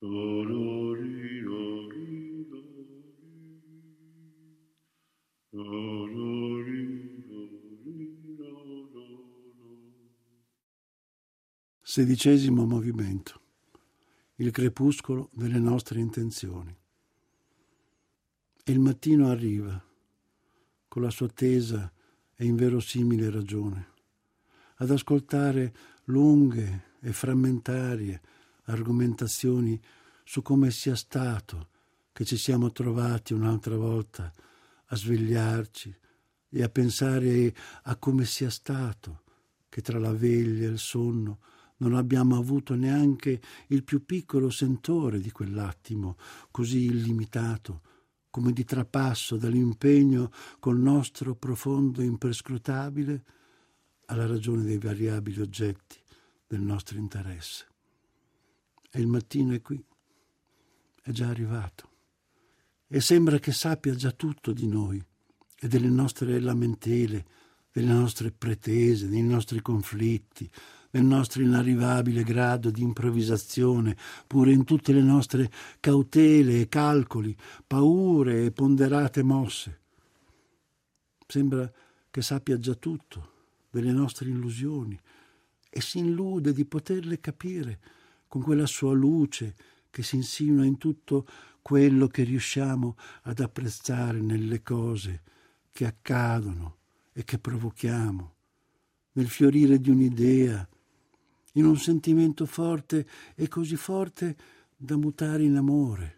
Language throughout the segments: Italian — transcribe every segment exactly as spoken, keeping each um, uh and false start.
Sedicesimo movimento. Il crepuscolo delle nostre intenzioni. E il mattino arriva, con la sua tesa e inverosimile ragione, ad ascoltare lunghe e frammentarie argomentazioni su come sia stato che ci siamo trovati un'altra volta a svegliarci e a pensare a come sia stato che tra la veglia e il sonno non abbiamo avuto neanche il più piccolo sentore di quell'attimo così illimitato, come di trapasso dall'impegno col nostro profondo imperscrutabile alla ragione dei variabili oggetti del nostro interesse. E il mattino è qui, è già arrivato, e sembra che sappia già tutto di noi e delle nostre lamentele, delle nostre pretese, dei nostri conflitti, del nostro inarrivabile grado di improvvisazione, pure in tutte le nostre cautele e calcoli, paure e ponderate mosse. Sembra che sappia già tutto delle nostre illusioni e si illude di poterle capire con quella sua luce che si insinua in tutto quello che riusciamo ad apprezzare nelle cose che accadono e che provochiamo, nel fiorire di un'idea, in un sentimento forte e così forte da mutare in amore.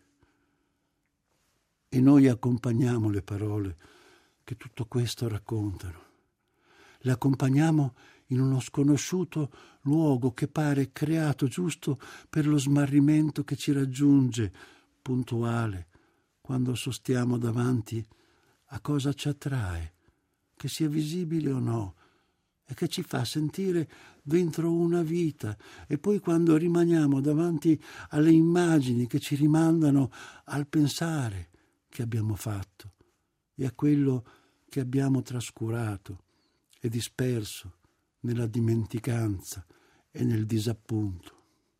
E noi accompagniamo le parole che tutto questo raccontano. Le accompagniamo in uno sconosciuto luogo che pare creato giusto per lo smarrimento che ci raggiunge, puntuale, quando sostiamo davanti a cosa ci attrae, che sia visibile o no, e che ci fa sentire dentro una vita, e poi quando rimaniamo davanti alle immagini che ci rimandano al pensare che abbiamo fatto e a quello che abbiamo trascurato e disperso nella dimenticanza e nel disappunto.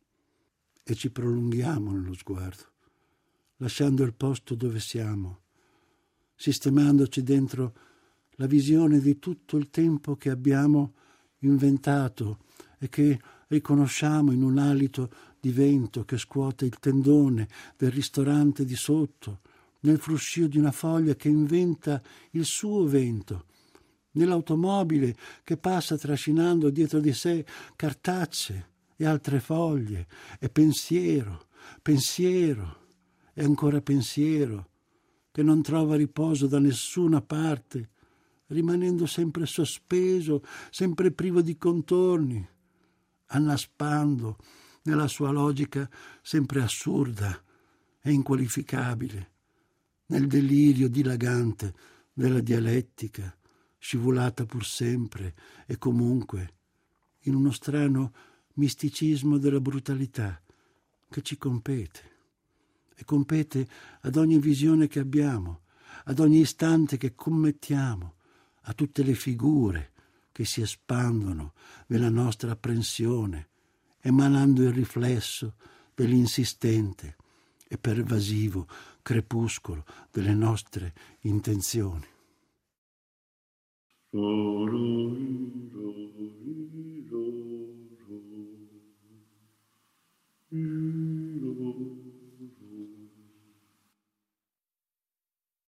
E ci prolunghiamo nello sguardo, lasciando il posto dove siamo, sistemandoci dentro la visione di tutto il tempo che abbiamo inventato e che riconosciamo in un alito di vento che scuote il tendone del ristorante di sotto, nel fruscio di una foglia che inventa il suo vento, nell'automobile che passa trascinando dietro di sé cartacce e altre foglie, e pensiero, pensiero e ancora pensiero, che non trova riposo da nessuna parte, rimanendo sempre sospeso, sempre privo di contorni, annaspando nella sua logica sempre assurda e inqualificabile, nel delirio dilagante della dialettica, scivolata pur sempre e comunque, in uno strano misticismo della brutalità che ci compete, e compete ad ogni visione che abbiamo, ad ogni istante che commettiamo, a tutte le figure che si espandono nella nostra apprensione, emanando il riflesso dell'insistente e pervasivo crepuscolo delle nostre intenzioni.